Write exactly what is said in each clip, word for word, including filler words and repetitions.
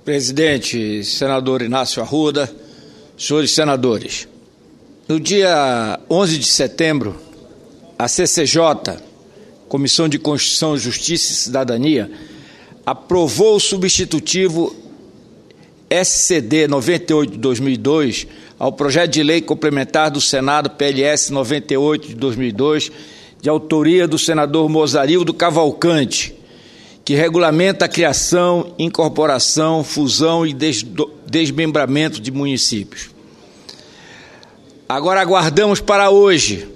Presidente, senador Inácio Arruda, senhores senadores, no dia onze de setembro, a C C J, Comissão de Constituição, Justiça e Cidadania, aprovou o substitutivo S C D noventa e oito de dois mil e dois ao projeto de lei complementar do Senado P L S noventa e oito de dois mil e dois, de autoria do senador Mozarildo Cavalcante, que regulamenta a criação, incorporação, fusão e desmembramento de municípios. Agora aguardamos para hoje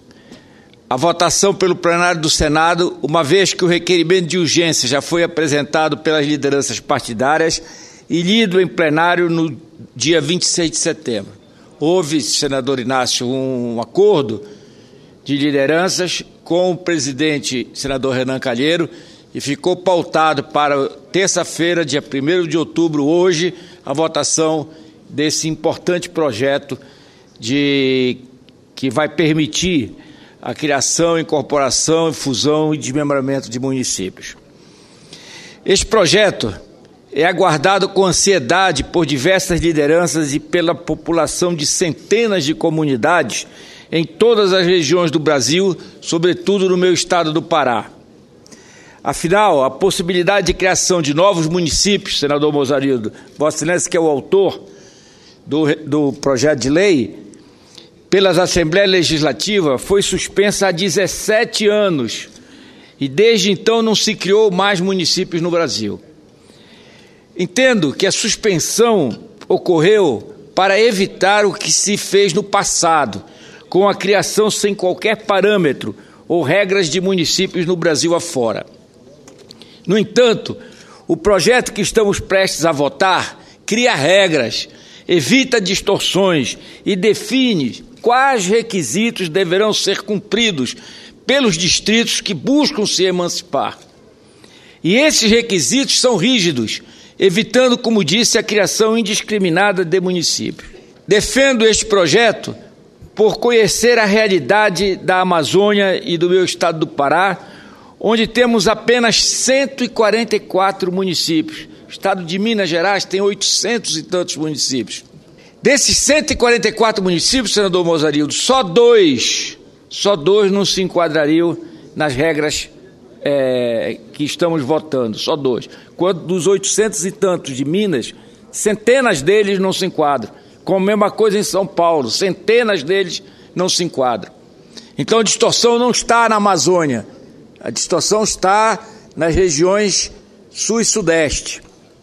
a votação pelo plenário do Senado, uma vez que o requerimento de urgência já foi apresentado pelas lideranças partidárias e lido em plenário no dia vinte e seis de setembro. Houve, senador Inácio, um acordo de lideranças com o presidente, senador Renan Calheiro, e ficou pautado para terça-feira, dia primeiro de outubro, hoje, a votação desse importante projeto de, que vai permitir a criação, incorporação, fusão e desmembramento de municípios. Este projeto é aguardado com ansiedade por diversas lideranças e pela população de centenas de comunidades em todas as regiões do Brasil, sobretudo no meu estado do Pará. Afinal, a possibilidade de criação de novos municípios, senador Mozarildo, Vossa Excelência, que é o autor do, do projeto de lei, pelas Assembleias Legislativas, foi suspensa há dezessete anos e desde então não se criou mais municípios no Brasil. Entendo que a suspensão ocorreu para evitar o que se fez no passado, com a criação sem qualquer parâmetro ou regras de municípios no Brasil afora. No entanto, o projeto que estamos prestes a votar cria regras, evita distorções e define quais requisitos deverão ser cumpridos pelos distritos que buscam se emancipar. E esses requisitos são rígidos, evitando, como disse, a criação indiscriminada de municípios. Defendo este projeto por conhecer a realidade da Amazônia e do meu estado do Pará, onde temos apenas cento e quarenta e quatro municípios. O estado de Minas Gerais tem oitocentos e tantos municípios. Desses cento e quarenta e quatro municípios, senador Mozarildo, só dois, só dois não se enquadrariam nas regras é, que estamos votando, só dois. Quanto dos oitocentos e tantos de Minas, centenas deles não se enquadram. Como a mesma coisa em São Paulo, centenas deles não se enquadram. Então a distorção não está na Amazônia, a distorção está nas regiões sul e sudeste.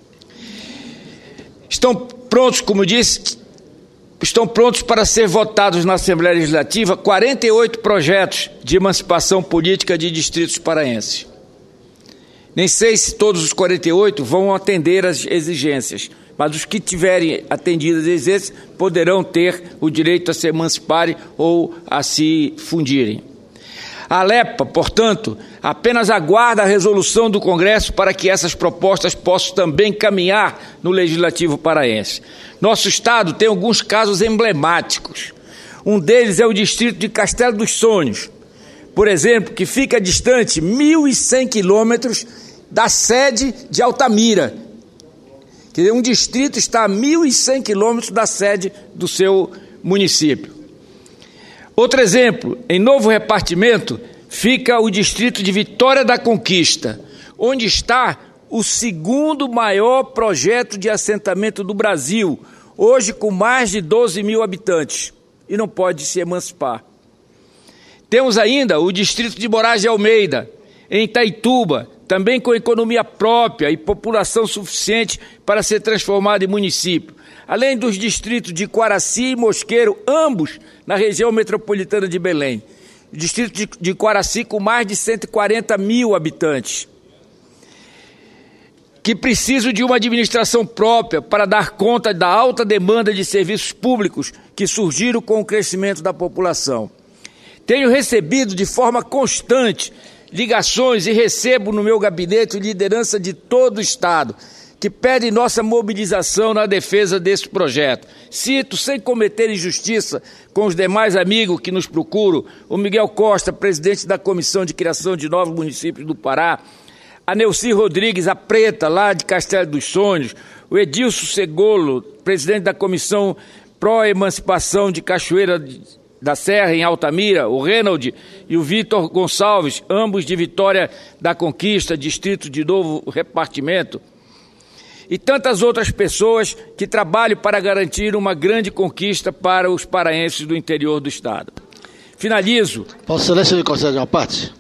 Estão prontos, como eu disse, estão prontos para ser votados na Assembleia Legislativa quarenta e oito projetos de emancipação política de distritos paraenses. Nem sei se todos os quarenta e oito vão atender às exigências, mas os que tiverem atendido às exigências poderão ter o direito a se emanciparem ou a se fundirem. A Alepa, portanto, apenas aguarda a resolução do Congresso para que essas propostas possam também caminhar no Legislativo paraense. Nosso estado tem alguns casos emblemáticos. Um deles é o distrito de Castelo dos Sonhos, por exemplo, que fica distante mil e cem quilômetros da sede de Altamira. Quer dizer, um distrito está a mil e cem quilômetros da sede do seu município. Outro exemplo, em novo repartimento, fica o distrito de Vitória da Conquista, onde está o segundo maior projeto de assentamento do Brasil, hoje com mais de doze mil habitantes, e não pode se emancipar. Temos ainda o distrito de Moraes de Almeida, em Itaituba, também com economia própria e população suficiente para ser transformado em município, além dos distritos de Quaraci e Mosqueiro, ambos na região metropolitana de Belém. O distrito de, de Quaraci com mais de cento e quarenta mil habitantes, que precisam de uma administração própria para dar conta da alta demanda de serviços públicos que surgiram com o crescimento da população. Tenho recebido de forma constante ligações e recebo no meu gabinete liderança de todo o estado, que pedem nossa mobilização na defesa desse projeto. Cito, sem cometer injustiça com os demais amigos que nos procuram, o Miguel Costa, presidente da Comissão de Criação de Novos Municípios do Pará, a Neuci Rodrigues, a Preta, lá de Castelo dos Sonhos, o Edilson Segolo, presidente da Comissão Pró-Emancipação de Cachoeira da Serra, em Altamira, o Reinald e o Vitor Gonçalves, ambos de Vitória da Conquista, distrito de Novo Repartimento, e tantas outras pessoas que trabalham para garantir uma grande conquista para os paraenses do interior do estado. Finalizo. Vossa Excelência me concede uma parte?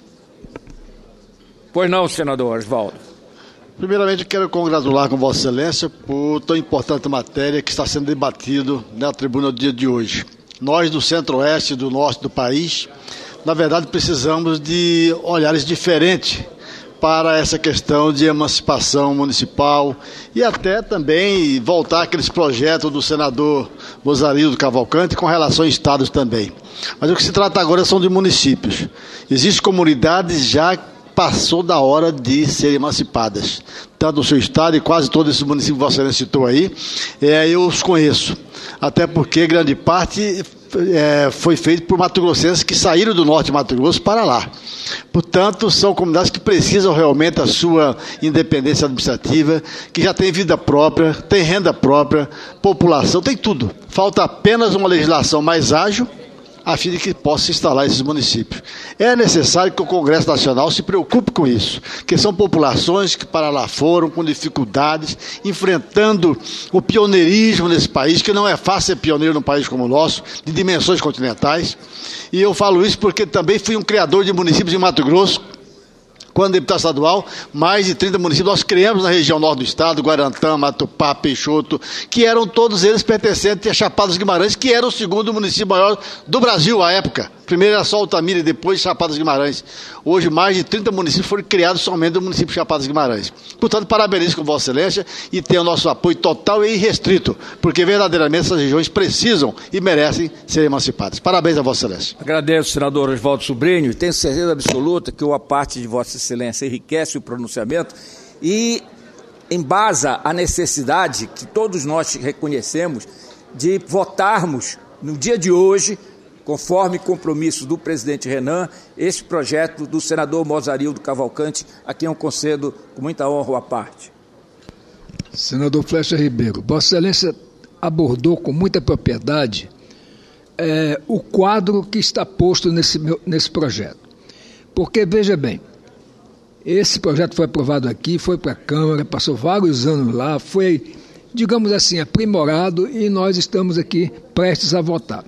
Pois não, senador Oswaldo. Primeiramente, quero congratular com Vossa Excelência por tão importante matéria que está sendo debatido na tribuna no dia de hoje. Nós, do centro-oeste e do norte do país, na verdade, precisamos de olhares diferentes para essa questão de emancipação municipal e até também voltar àqueles projetos do senador Mozarildo Cavalcante com relação a estados também. Mas o que se trata agora são de municípios. Existem comunidades já passou da hora de serem emancipadas. Tanto no seu estado e quase todos esses municípios que Vossa Excelência citou aí, é, eu os conheço. Até porque grande parte é, foi feita por mato-grossenses que saíram do norte de Mato Grosso para lá. Portanto, são comunidades que precisam realmente da sua independência administrativa, que já tem vida própria, tem renda própria, população, tem tudo. Falta apenas uma legislação mais ágil, a fim de que possa se instalar esses municípios. É necessário que o Congresso Nacional se preocupe com isso, que são populações que para lá foram com dificuldades, enfrentando o pioneirismo nesse país, que não é fácil ser pioneiro num país como o nosso, de dimensões continentais. E eu falo isso porque também fui um criador de municípios em Mato Grosso. Quando deputado estadual, mais de trinta municípios nós criamos na região norte do estado, Guarantã, Matupá, Peixoto, que eram todos eles pertencentes a Chapada dos Guimarães, que era o segundo município maior do Brasil à época. Primeiro era só Altamira e depois Chapada dos Guimarães. Hoje mais de trinta municípios foram criados somente do município de Chapada dos Guimarães. Portanto, parabenizo com Vossa Excelência e tem o nosso apoio total e irrestrito, porque verdadeiramente essas regiões precisam e merecem ser emancipadas. Parabéns a Vossa Excelência. Agradeço, senador Oswaldo Sobrinho, e tenho certeza absoluta que a parte de Vossa Excelência enriquece o pronunciamento e embasa a necessidade que todos nós reconhecemos de votarmos no dia de hoje, conforme compromisso do presidente Renan, esse projeto do senador Mozarildo Cavalcante, a quem eu concedo com muita honra a parte. Senador Flecha Ribeiro, Vossa Excelência abordou com muita propriedade é, o quadro que está posto nesse, nesse projeto. Porque, veja bem, esse projeto foi aprovado aqui, foi para a Câmara, passou vários anos lá, foi, digamos assim, aprimorado e nós estamos aqui prestes a votar.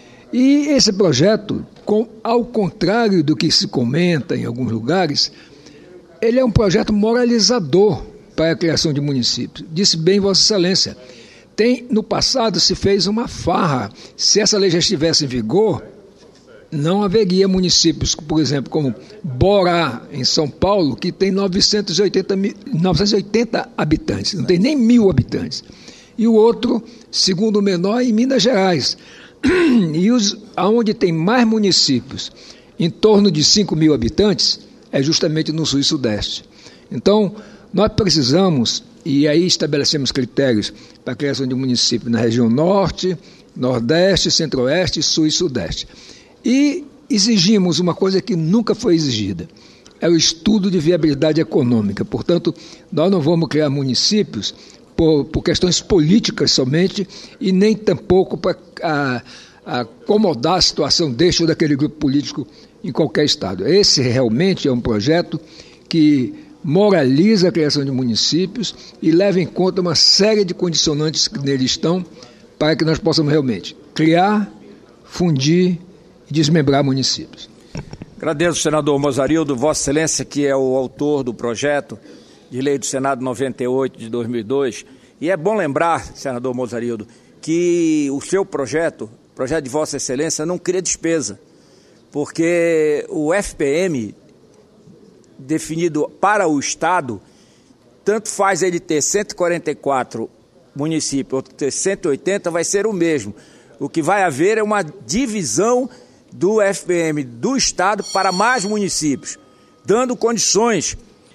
E esse projeto, com, ao contrário do que se comenta em alguns lugares, ele é um projeto moralizador para a criação de municípios. Disse bem Vossa Excelência, tem, no passado se fez uma farra, se essa lei já estivesse em vigor, não haveria municípios, por exemplo, como Borá, em São Paulo, que tem novecentos e oitenta, novecentos e oitenta habitantes, não tem nem mil habitantes. E o outro, segundo menor, em Minas Gerais. E os, onde tem mais municípios, em torno de cinco mil habitantes, é justamente no sul e sudeste. Então, nós precisamos, e aí estabelecemos critérios para a criação de municípios na região norte, nordeste, centro-oeste, sul e sudeste. E exigimos uma coisa que nunca foi exigida, é o estudo de viabilidade econômica. Portanto, nós não vamos criar municípios por, por questões políticas somente e nem tampouco para a, a acomodar a situação deste ou daquele grupo político em qualquer estado. Esse realmente é um projeto que moraliza a criação de municípios e leva em conta uma série de condicionantes que nele estão para que nós possamos realmente criar, fundir e desmembrar municípios. Agradeço, senador Mozarildo, Vossa Excelência, que é o autor do projeto de lei do Senado noventa e oito de dois mil e dois. E é bom lembrar, senador Mozarildo, que o seu projeto, o projeto de Vossa Excelência, não cria despesa, porque o F P M, definido para o Estado, tanto faz ele ter cento e quarenta e quatro municípios ou ter cento e oitenta, vai ser o mesmo. O que vai haver é uma divisão do F P M do Estado para mais municípios, dando condições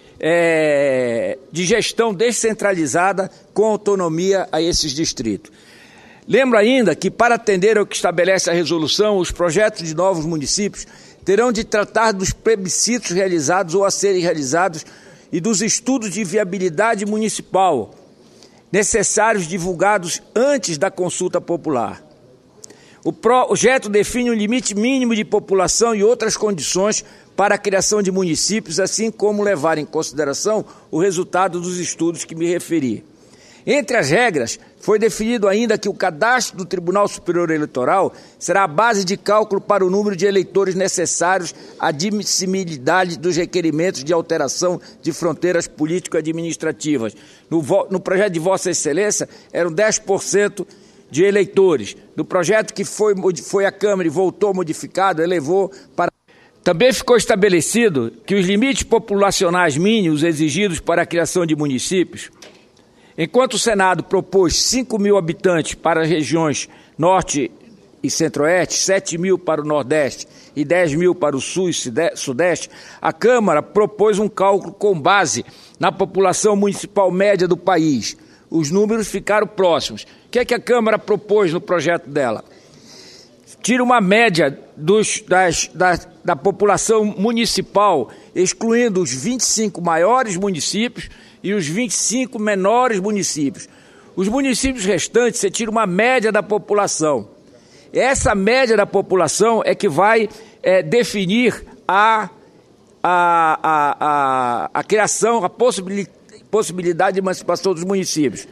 é, de gestão descentralizada com autonomia a esses distritos. Lembro ainda que, para atender ao que estabelece a resolução, os projetos de novos municípios terão de tratar dos plebiscitos realizados ou a serem realizados e dos estudos de viabilidade municipal. necessários divulgados antes da consulta popular. O projeto define um limite mínimo de população e outras condições para a criação de municípios, assim como levar em consideração o resultado dos estudos que me referi. Entre as regras, foi definido ainda que o cadastro do Tribunal Superior Eleitoral será a base de cálculo para o número de eleitores necessários à admissibilidade dos requerimentos de alteração de fronteiras político-administrativas. No, no projeto de Vossa Excelência, eram dez por cento de eleitores. No projeto que foi, foi à Câmara e voltou modificado, elevou para... Também ficou estabelecido que os limites populacionais mínimos exigidos para a criação de municípios, enquanto o Senado propôs cinco mil habitantes para as regiões Norte e Centro-Oeste, sete mil para o Nordeste e dez mil para o Sul e Sudeste, a Câmara propôs um cálculo com base na população municipal média do país. Os números ficaram próximos. O que é que a Câmara propôs no projeto dela? Tira uma média dos, das, da, da população municipal, excluindo os vinte e cinco maiores municípios e os vinte e cinco menores municípios. Os municípios restantes, você tira uma média da população. Essa média da população é que vai é, definir a, a, a, a, a criação, a possibilidade, possibilidade de emancipação dos municípios.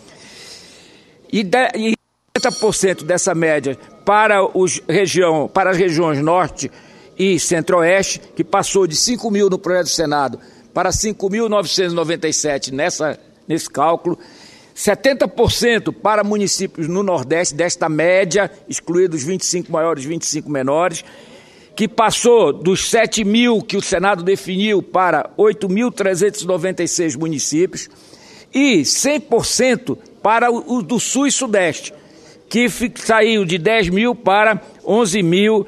E, de, e cinquenta por cento dessa média para, os região, para as regiões Norte e Centro-Oeste, que passou de cinco mil no projeto do Senado para cinco mil novecentos e noventa e sete nessa, nesse cálculo, setenta por cento para municípios no Nordeste, desta média, excluídos os vinte e cinco maiores e vinte e cinco menores, que passou dos sete mil que o Senado definiu para oito mil trezentos e noventa e seis municípios, e cem por cento para o do Sul e Sudeste, que saiu de dez mil para onze mil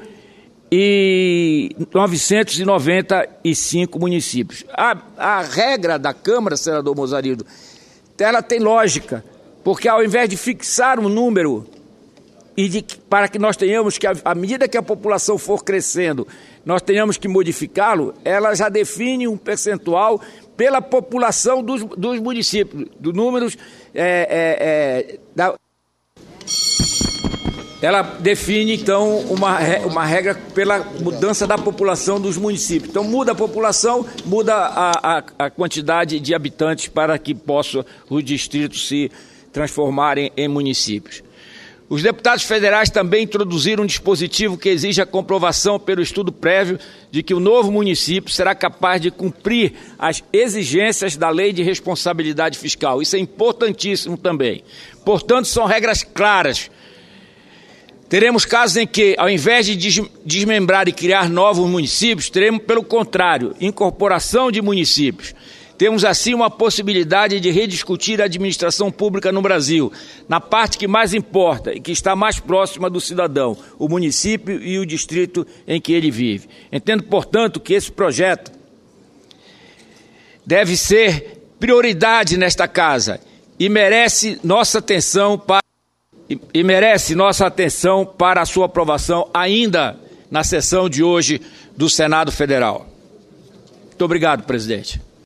novecentos e noventa e cinco municípios. A, a regra da Câmara, senador Mozarido, ela tem lógica, porque ao invés de fixar um número e de, para que nós tenhamos que, à medida que a população for crescendo, nós tenhamos que modificá-lo, ela já define um percentual pela população dos, dos municípios, dos números é, é, é, da... Ela define, então, uma, uma regra pela mudança da população dos municípios. Então, muda a população, muda a, a, a quantidade de habitantes para que possam os distritos se transformarem em municípios. Os deputados federais também introduziram um dispositivo que exige a comprovação pelo estudo prévio de que o novo município será capaz de cumprir as exigências da Lei de Responsabilidade Fiscal. Isso é importantíssimo também. Portanto, são regras claras. Teremos casos em que, ao invés de desmembrar e criar novos municípios, teremos, pelo contrário, incorporação de municípios. Temos, assim, uma possibilidade de rediscutir a administração pública no Brasil, na parte que mais importa e que está mais próxima do cidadão, o município e o distrito em que ele vive. Entendo, portanto, que esse projeto deve ser prioridade nesta casa e merece nossa atenção para E, e merece nossa atenção para a sua aprovação ainda na sessão de hoje do Senado Federal. Muito obrigado, presidente.